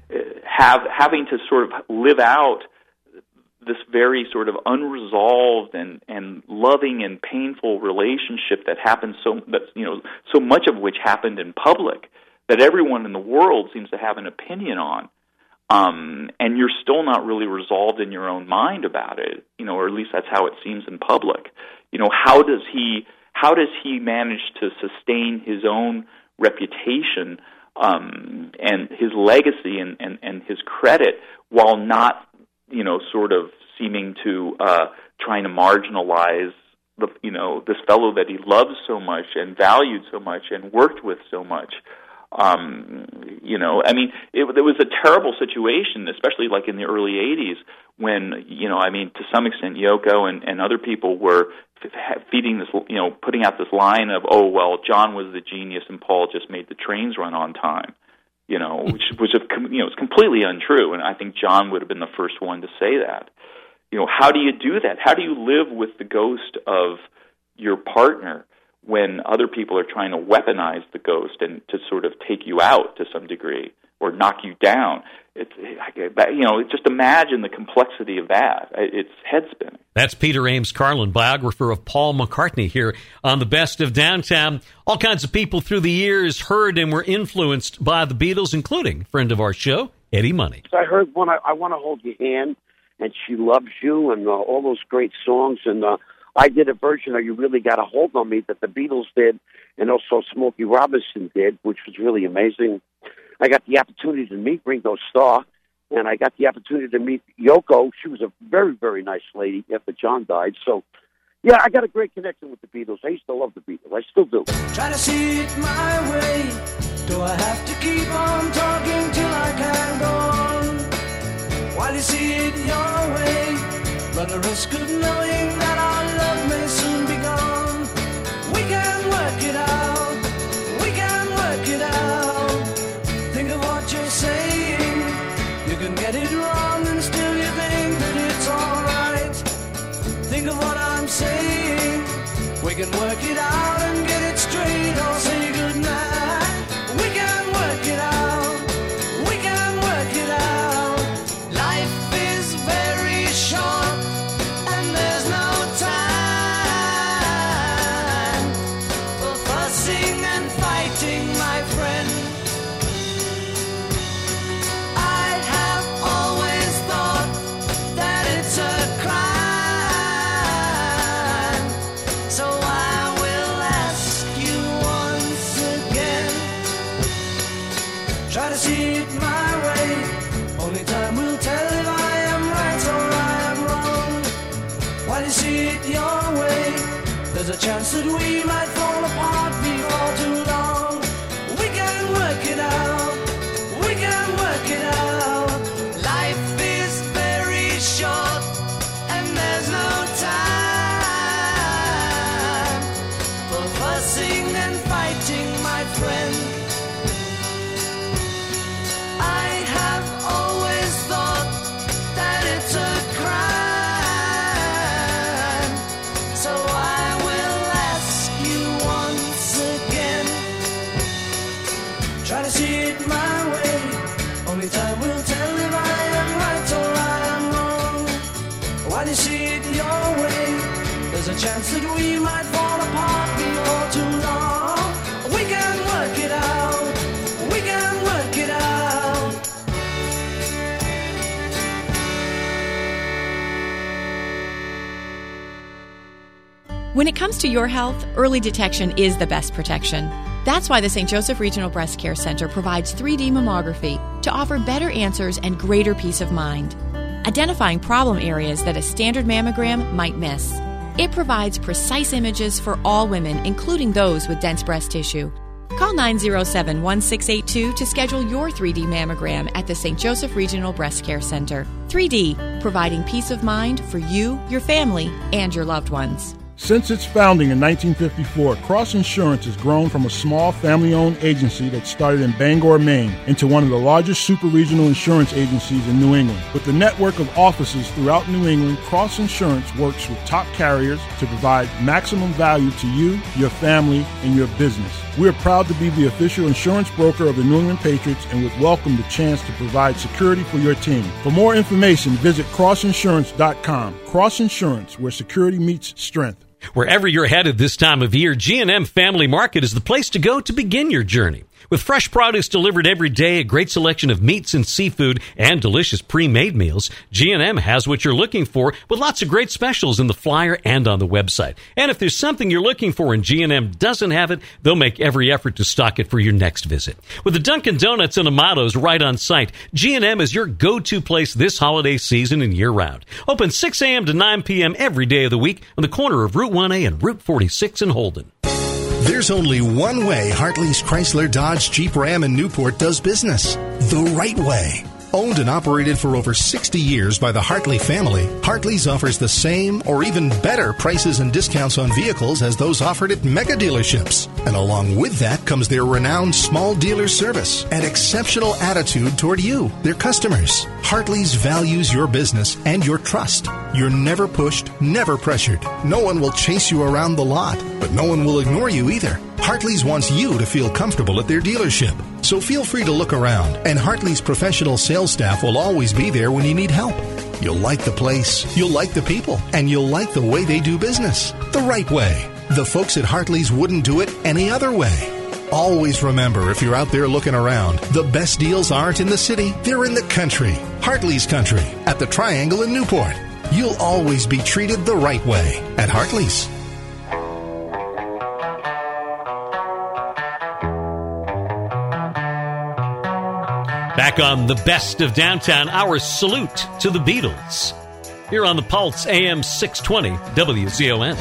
to sort of live out this very sort of unresolved and loving and painful relationship that happens so much of which happened in public that everyone in the world seems to have an opinion on, and you're still not really resolved in your own mind about it, or at least that's how it seems in public. How does he manage to sustain his own reputation and his legacy and his credit while not sort of seeming to trying to marginalize this fellow that he loved so much and valued so much and worked with so much. There was a terrible situation, especially like in the early 80s when, to some extent Yoko and other people were feeding this, putting out this line of, oh, well, John was the genius and Paul just made the trains run on time. Which it's completely untrue, and I think John would have been the first one to say that. How do you do that? How do you live with the ghost of your partner when other people are trying to weaponize the ghost and to sort of take you out to some degree? or knock you down. Just imagine the complexity of that. It's head spinning. That's Peter Ames Carlin, biographer of Paul McCartney, here on the Best of Downtown. All kinds of people through the years heard and were influenced by the Beatles, including friend of our show, Eddie Money. I heard one, I Want to Hold Your Hand, and She Loves You, and all those great songs. And I did a version of You Really Got a Hold on Me that the Beatles did, and also Smokey Robinson did, which was really amazing. I got the opportunity to meet Ringo Starr, and I got the opportunity to meet Yoko. She was a very, very nice lady after John died. So, yeah, I got a great connection with the Beatles. I used to love the Beatles. I still do. Try to see it my way. Do I have to keep on talking till I can go on? While you see it your way, run the risk of knowing that our love may soon be gone. We can work it out. We can work it out. Think of what you're saying. You can get it wrong and still you think that it's alright. Think of what I'm saying. We can work it out and get it straight or say goodnight. We can work it out. We can work it out. Life is very short and there's no time for fussing and fighting, my friend. Try to see it my way. Only time will tell if I am right or I am wrong. While you see it your way, there's a chance that we might fall apart before too long. We can work it out. We can work it out. Life is very short and there's no time for fussing and fighting, my friend. I have always thought that it's a crime, so I will ask you once again. Try to see it my way. Only time will tell if I am right or I am wrong. While you see it your way, there's a chance that we might fall apart before too long. We can work it out. We can work it out. When it comes to your health, early detection is the best protection. That's why the St. Joseph Regional Breast Care Center provides 3D mammography to offer better answers and greater peace of mind, identifying problem areas that a standard mammogram might miss. It provides precise images for all women, including those with dense breast tissue. Call 907-1682 to schedule your 3D mammogram at the St. Joseph Regional Breast Care Center. 3D, providing peace of mind for you, your family, and your loved ones. Since its founding in 1954, Cross Insurance has grown from a small family-owned agency that started in Bangor, Maine, into one of the largest super-regional insurance agencies in New England. With a network of offices throughout New England, Cross Insurance works with top carriers to provide maximum value to you, your family, and your business. We are proud to be the official insurance broker of the New England Patriots and would welcome the chance to provide security for your team. For more information, visit crossinsurance.com. Cross Insurance, where security meets strength. Wherever you're headed this time of year, G&M Family Market is the place to go to begin your journey. With fresh produce delivered every day, a great selection of meats and seafood, and delicious pre-made meals, G&M has what you're looking for with lots of great specials in the flyer and on the website. And if there's something you're looking for and G&M doesn't have it, they'll make every effort to stock it for your next visit. With the Dunkin' Donuts and Amato's right on site, G&M is your go-to place this holiday season and year-round. Open 6 a.m. to 9 p.m. every day of the week on the corner of Route 1A and Route 46 in Holden. There's only one way Hartley's Chrysler Dodge Jeep Ram in Newport does business. The right way. Owned and operated for over 60 years by the Hartley family, Hartley's offers the same or even better prices and discounts on vehicles as those offered at mega dealerships. And along with that comes their renowned small dealer service and exceptional attitude toward you, their customers. Hartley's values your business and your trust. You're never pushed, never pressured. No one will chase you around the lot, but no one will ignore you either. Hartley's wants you to feel comfortable at their dealership. So feel free to look around, and Hartley's professional sales staff will always be there when you need help. You'll like the place, you'll like the people, and you'll like the way they do business. The right way. The folks at Hartley's wouldn't do it any other way. Always remember, if you're out there looking around, the best deals aren't in the city, they're in the country. Hartley's Country at the Triangle in Newport. You'll always be treated the right way at Hartley's. Back on the best of downtown, our salute to the Beatles. Here on the Pulse, AM 620, WZON.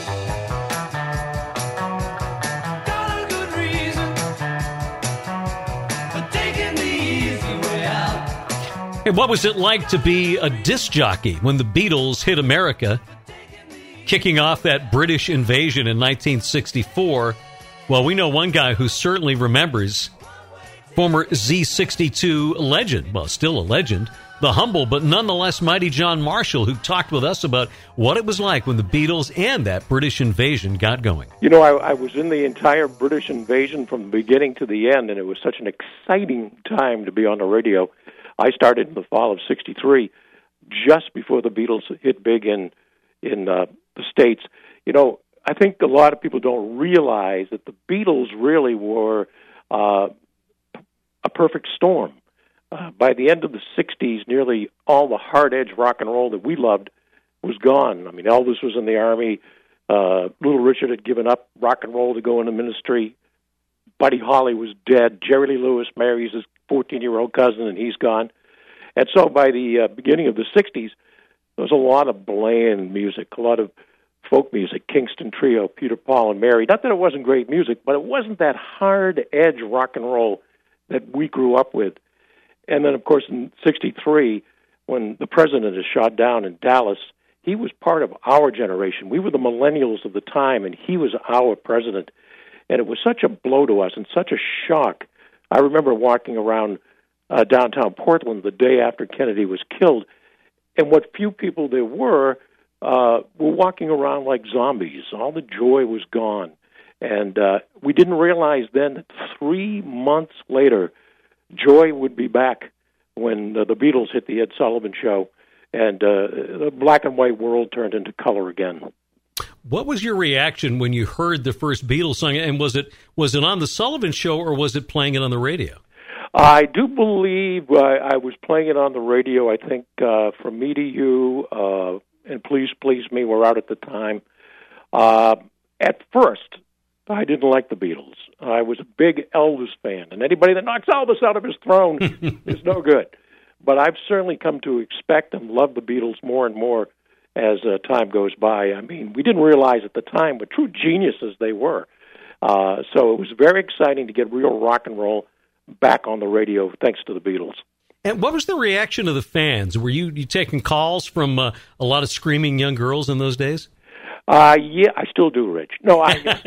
And what was it like to be a disc jockey when the Beatles hit America, kicking off that British invasion in 1964? Well, we know one guy who certainly remembers, former Z62 legend, well, still a legend, the humble but nonetheless mighty John Marshall, who talked with us about what it was like when the Beatles and that British invasion got going. You know, I was in the entire British invasion from the beginning to the end, and it was such an exciting time to be on the radio. I started in the fall of '63, just before the Beatles hit big in the States. You know, I think a lot of people don't realize that the Beatles really were a perfect storm. By the end of the '60s, nearly all the hard-edge rock and roll that we loved was gone. I mean, Elvis was in the Army. Little Richard had given up rock and roll to go into ministry. Buddy Holly was dead. Jerry Lee Lewis marries his 14-year-old cousin, and he's gone. And so by the beginning of the 60s, there was a lot of bland music, a lot of folk music, Kingston Trio, Peter, Paul, and Mary. Not that it wasn't great music, but it wasn't that hard-edge rock and roll that we grew up with. And then, of course, in '63, when the president is shot down in Dallas, he was part of our generation. We were the millennials of the time, and he was our president. And it was such a blow to us and such a shock. I remember walking around downtown Portland the day after Kennedy was killed, and what few people there were walking around like zombies. All the joy was gone. And we didn't realize then that 3 months later, joy would be back when the Beatles hit the Ed Sullivan Show, and the black and white world turned into color again. What was your reaction when you heard the first Beatles song? And was it on the Sullivan Show, or was it playing it on the radio? I do believe I was playing it on the radio. I think From Me to You and Please Please Me were out at the time. At first, I didn't like the Beatles. I was a big Elvis fan, and anybody that knocks Elvis out of his throne is no good. But I've certainly come to expect and love the Beatles more and more as time goes by. I mean, we didn't realize at the time what true geniuses they were. So it was very exciting to get real rock and roll back on the radio thanks to the Beatles. And what was the reaction of the fans? Were you taking calls from a lot of screaming young girls in those days? Yeah, I still do, Rich. No,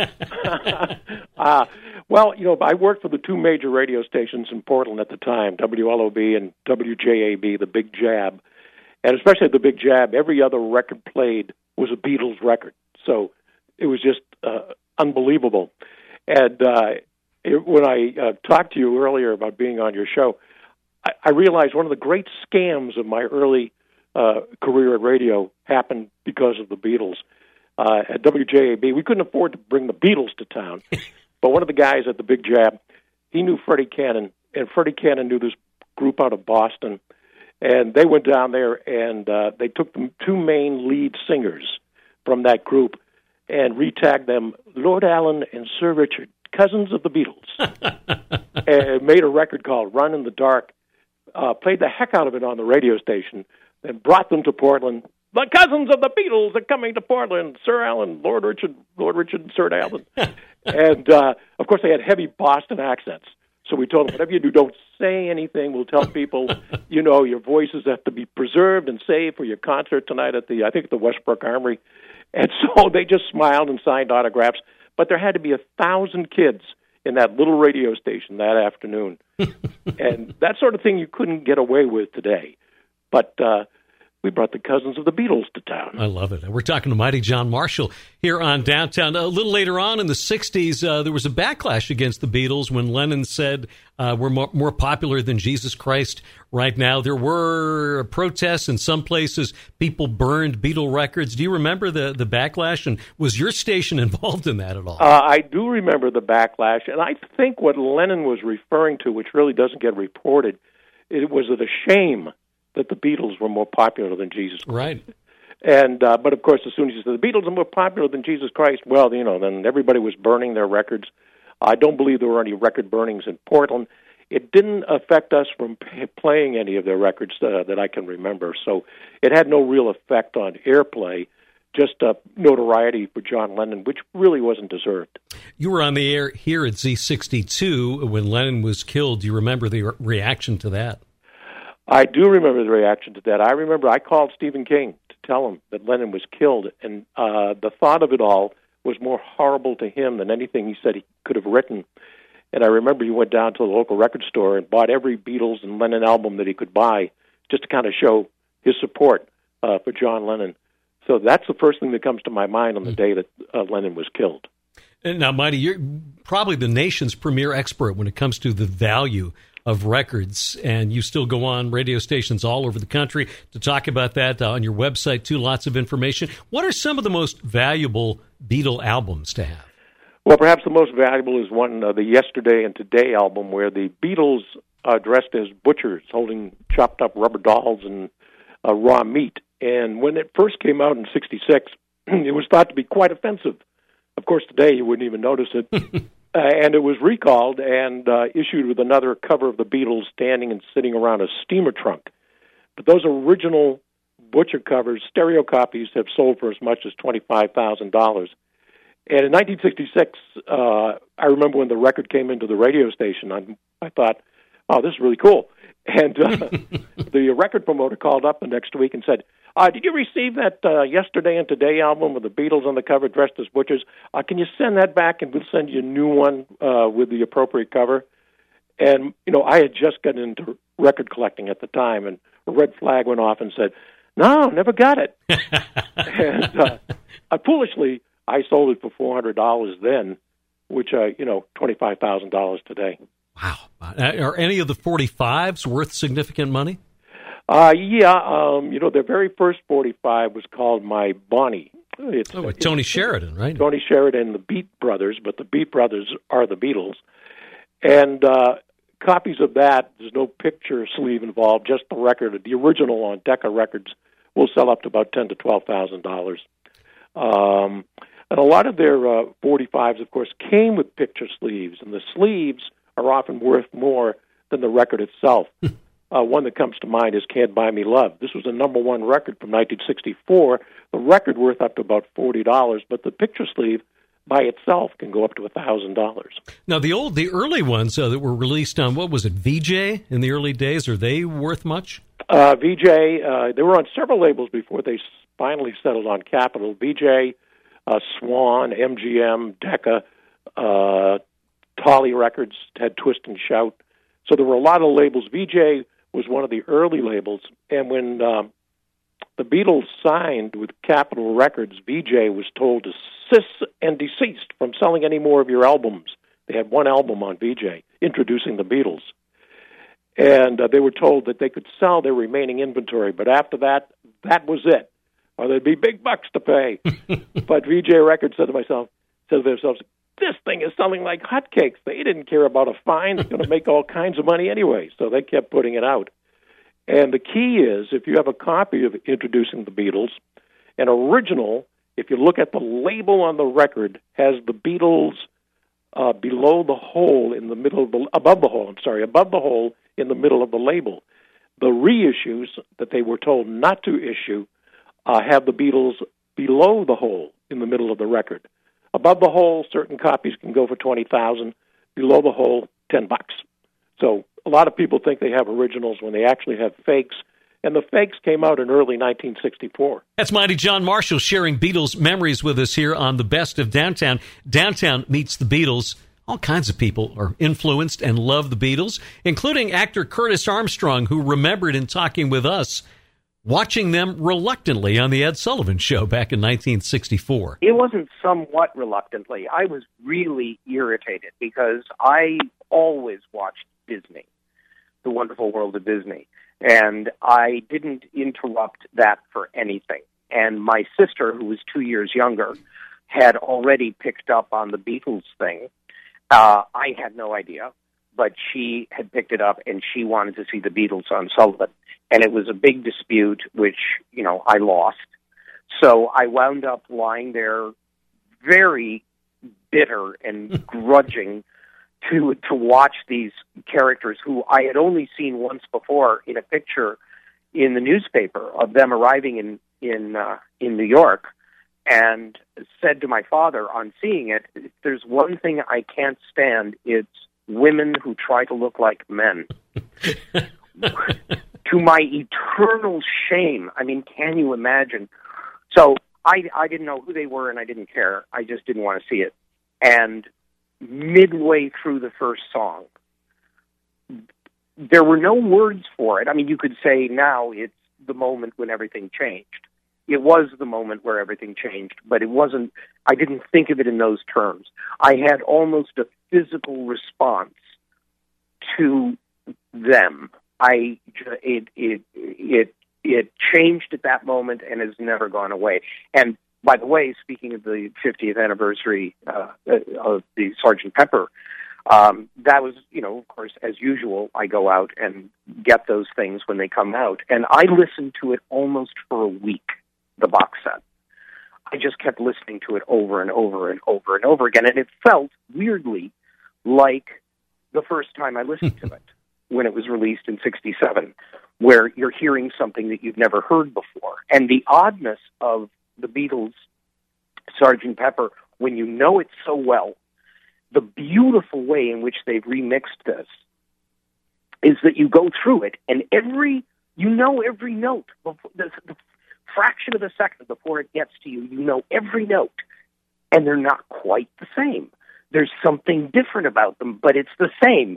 well, you know, I worked for the two major radio stations in Portland at the time, WLOB and WJAB, the Big Jab. And especially the Big Jab, every other record played was a Beatles record. So it was just unbelievable. And when I talked to you earlier about being on your show, I realized one of the great scams of my early career at radio happened because of the Beatles. At WJAB, we couldn't afford to bring the Beatles to town, but one of the guys at the Big Jab, he knew Freddie Cannon, and Freddie Cannon knew this group out of Boston, and they went down there and they took the two main lead singers from that group and retagged them Lord Alan and Sir Richard, cousins of the Beatles, and made a record called Run in the Dark, played the heck out of it on the radio station, and brought them to Portland. The cousins of the Beatles are coming to Portland. Sir Alan, Lord Richard, and Sir Alan. And, of course, they had heavy Boston accents. So we told them, whatever you do, don't say anything. We'll tell people, you know, your voices have to be preserved and saved for your concert tonight at the Westbrook Armory. And so they just smiled and signed autographs. But there had to be 1,000 kids in that little radio station that afternoon. And that sort of thing you couldn't get away with today. But we brought the cousins of the Beatles to town. I love it. We're talking to Mighty John Marshall here on Downtown. A little later on in the 60s, there was a backlash against the Beatles when Lennon said we're more popular than Jesus Christ right now. There were protests in some places. People burned Beatle records. Do you remember the backlash? And was your station involved in that at all? I do remember the backlash. And I think what Lennon was referring to, which really doesn't get reported, it was a shame that the Beatles were more popular than Jesus Christ. Right. And but of course, as soon as you said the Beatles are more popular than Jesus Christ, well, then everybody was burning their records. I don't believe there were any record burnings in Portland. It didn't affect us from playing any of their records that I can remember. So it had no real effect on airplay, just notoriety for John Lennon, which really wasn't deserved. You were on the air here at Z62 when Lennon was killed. Do you remember the reaction to that? I do remember the reaction to that. I remember I called Stephen King to tell him that Lennon was killed, and the thought of it all was more horrible to him than anything he said he could have written. And I remember he went down to the local record store and bought every Beatles and Lennon album that he could buy just to kind of show his support for John Lennon. So that's the first thing that comes to my mind on the day that Lennon was killed. And now, Mighty, you're probably the nation's premier expert when it comes to the value of records, and you still go on radio stations all over the country to talk about that. On your website, too, lots of information. What are some of the most valuable Beatle albums to have? Well, perhaps the most valuable is the Yesterday and Today album, where the Beatles are dressed as butchers holding chopped up rubber dolls and raw meat. And when it first came out in '66, it was thought to be quite offensive. Of course, today you wouldn't even notice it. And it was recalled and issued with another cover of the Beatles standing and sitting around a steamer trunk. But those original Butcher covers, stereo copies, have sold for as much as $25,000. And in 1966, I remember when the record came into the radio station, I thought, oh, this is really cool. And the record promoter called up the next week and said, did you receive that Yesterday and Today album with the Beatles on the cover dressed as butchers? Can you send that back and we'll send you a new one with the appropriate cover? And, I had just gotten into record collecting at the time, and a red flag went off and said, no, never got it. And foolishly, I sold it for $400 then, which, $25,000 today. Wow. Are any of the 45s worth significant money? Their very first 45 was called My Bonnie. Tony Sheridan, right? Tony Sheridan and the Beat Brothers, but the Beat Brothers are the Beatles. And copies of that, there's no picture sleeve involved, just the record. The original on Decca Records will sell up to about $10,000 to $12,000. And a lot of their 45s, of course, came with picture sleeves, and the sleeves are often worth more than the record itself. One that comes to mind is Can't Buy Me Love. This was a number one record from 1964. The record worth up to about $40, but the picture sleeve by itself can go up to $1,000. Now, the early ones that were released on, what was it, VJ in the early days, are they worth much? VJ, they were on several labels before they finally settled on Capitol. VJ, Swan, MGM, Decca, Tolly Records had Twist and Shout. So there were a lot of labels. VJ was one of the early labels, and when the Beatles signed with Capitol Records, VJ was told to cease and desist from selling any more of your albums. They had one album on VJ, introducing the Beatles. And they were told that they could sell their remaining inventory, but after that, that was it. Or there'd be big bucks to pay. But VJ Records said to themselves, this thing is selling like hotcakes. They didn't care about a fine. It's going to make all kinds of money anyway, so they kept putting it out. And the key is, if you have a copy of Introducing the Beatles, an original, if you look at the label on the record, has the Beatles below the hole in the middle of above the hole in the middle of the label. The reissues that they were told not to issue have the Beatles below the hole in the middle of the record. Above the hole, certain copies can go for $20,000. Below the hole, $10. So a lot of people think they have originals when they actually have fakes, and the fakes came out in early 1964. That's Mighty John Marshall sharing Beatles memories with us here on the Best of Downtown. Downtown meets the Beatles. All kinds of people are influenced and love the Beatles, including actor Curtis Armstrong, who remembered in talking with us watching them reluctantly on the Ed Sullivan Show back in 1964. It wasn't somewhat reluctantly. I was really irritated because I always watched Disney, The Wonderful World of Disney, and I didn't interrupt that for anything. And my sister, who was 2 years younger, had already picked up on the Beatles thing. I had no idea, but she had picked it up, and she wanted to see the Beatles on Sullivan. And it was a big dispute, which, I lost. So I wound up lying there very bitter and grudging to watch these characters who I had only seen once before in a picture in the newspaper of them arriving in New York, and said to my father on seeing it, if there's one thing I can't stand, it's women who try to look like men. To my eternal shame. I mean, can you imagine? So I didn't know who they were, and I didn't care. I just didn't want to see it. And midway through the first song, there were no words for it. I mean, you could say now it's the moment when everything changed. It was the moment where everything changed, but it wasn't. I didn't think of it in those terms. I had almost a physical response to them. It changed at that moment and has never gone away. And by the way, speaking of the 50th anniversary of the Sgt. Pepper, that was, of course, as usual, I go out and get those things when they come out, and I listened to it almost for a week. The box set. I just kept listening to it over and over and over and over again, and it felt weirdly like the first time I listened to it when it was released in '67, where you're hearing something that you've never heard before. And the oddness of the Beatles' Sgt. Pepper, when you know it so well, the beautiful way in which they've remixed this is that you go through it, and every note. The fraction of a second before it gets to you, you know every note, and they're not quite the same. There's something different about them, but it's the same.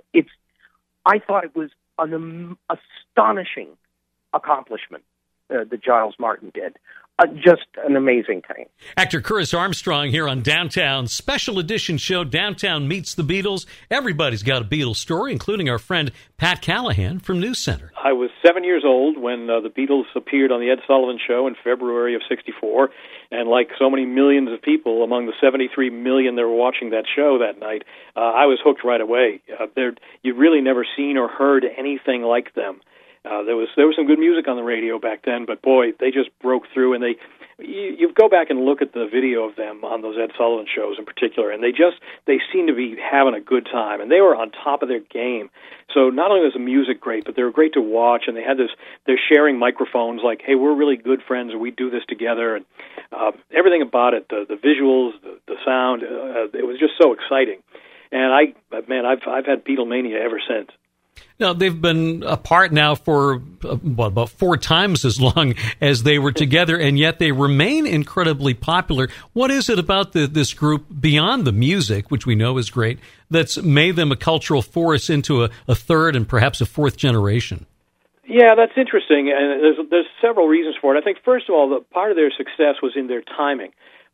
I thought it was an astonishing accomplishment that Giles Martin did. Just an amazing thing. Actor Chris Armstrong here on Downtown Special Edition show. Downtown meets the Beatles. Everybody's got a Beatles story, including our friend Pat Callahan from News Center. I was 7 years old when the Beatles appeared on the Ed Sullivan Show in February of '64, and like so many millions of people, among the 73 million that were watching that show that night, I was hooked right away. You'd really never seen or heard anything like them. There was some good music on the radio back then, but boy, they just broke through. And you go back and look at the video of them on those Ed Sullivan shows in particular, and they seem to be having a good time, and they were on top of their game. So not only was the music great, but they were great to watch, and they're sharing microphones like, hey, we're really good friends, and we do this together, and everything about it, the visuals, the sound, it was just so exciting. And I've had Beatlemania ever since. Now, they've been apart now for about 4 times as long as they were together, and yet they remain incredibly popular. What is it about this group, beyond the music, which we know is great, that's made them a cultural force into a third and perhaps a fourth generation? Yeah, that's interesting, and there's several reasons for it. I think, first of all, part of their success was in their timing.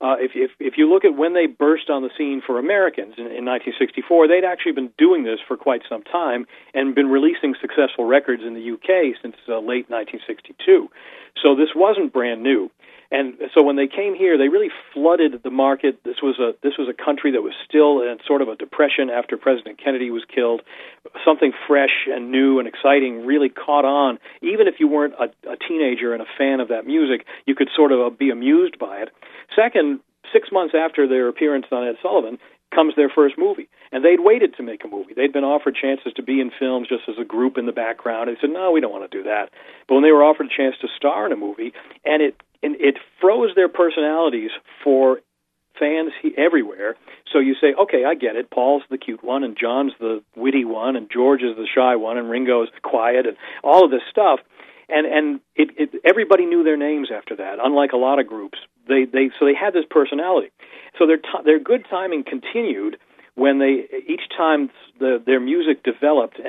If you look at when they burst on the scene for Americans in 1964, they'd actually been doing this for quite some time and been releasing successful records in the UK since late 1962. So this wasn't brand new. And so when they came here, they really flooded the market. This was a country that was still in sort of a depression after President Kennedy was killed. Something fresh and new and exciting really caught on. Even if you weren't a teenager and a fan of that music, you could sort of be amused by it. Second, 6 months after their appearance on Ed Sullivan comes their first movie. And they'd waited to make a movie. They'd been offered chances to be in films just as a group in the background. And they said, no, we don't want to do that. But when they were offered a chance to star in a movie, and it froze their personalities for fans everywhere. So you say, okay, I get it. Paul's the cute one, and John's the witty one, and George is the shy one, and Ringo's quiet, and all of this stuff. And everybody knew their names after that, unlike a lot of groups. So they had this personality. So their good timing continued when each time their music developed, and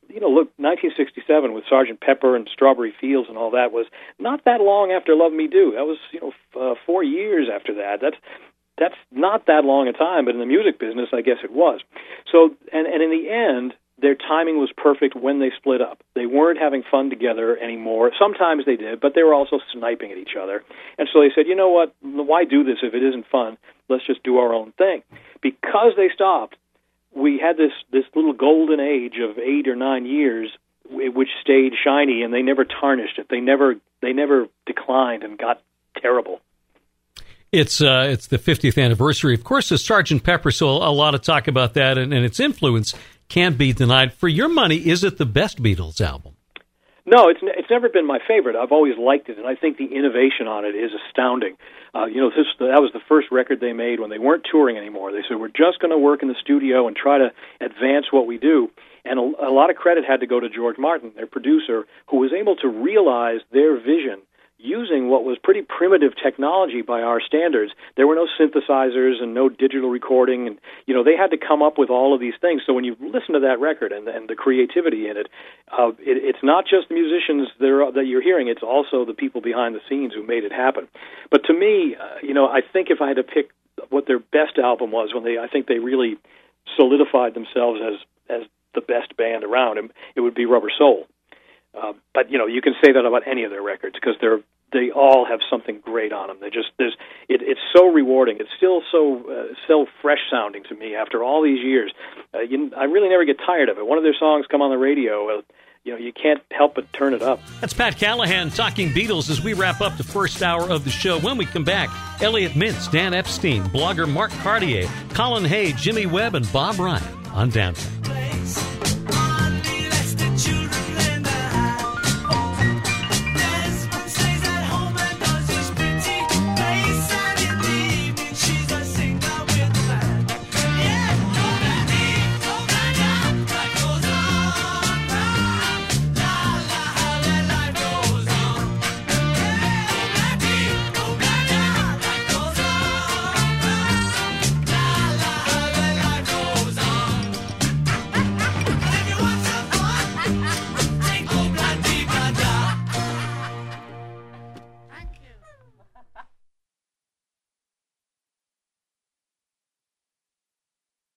look, 1967 with Sgt. Pepper and Strawberry Fields and all that was not that long after Love Me Do. That was, 4 years after that. That's not that long a time, but in the music business, I guess it was. So, and in the end, their timing was perfect when they split up. They weren't having fun together anymore. Sometimes they did, but they were also sniping at each other. And so they said, you know what, why do this if it isn't fun? Let's just do our own thing. Because they stopped, we had this little golden age of 8 or 9 years which stayed shiny, and they never tarnished it. They never declined and got terrible. It's the 50th anniversary, of course, of Sgt. Pepper, so a lot of talk about that, and its influence can't be denied. For your money, is it the best Beatles album? No, it's never been my favorite. I've always liked it, and I think the innovation on it is astounding. That was the first record they made when they weren't touring anymore. They said, we're just going to work in the studio and try to advance what we do. And a lot of credit had to go to George Martin, their producer, who was able to realize their vision using what was pretty primitive technology by our standards. There were no synthesizers and no digital recording, and they had to come up with all of these things. So when you listen to that record and the creativity in it, it's not just the musicians that you're hearing, it's also the people behind the scenes who made it happen. But to me, I think if I had to pick what their best album was, I think they really solidified themselves as the best band around, and it would be Rubber Soul. But you can say that about any of their records because they all have something great on them. It's so rewarding. It's still so fresh sounding to me after all these years. I really never get tired of it. One of their songs come on the radio. You can't help but turn it up. That's Pat Callahan talking Beatles as we wrap up the first hour of the show. When we come back, Elliot Mintz, Dan Epstein, blogger Mark Cartier, Colin Hay, Jimmy Webb, and Bob Ryan on Downtown.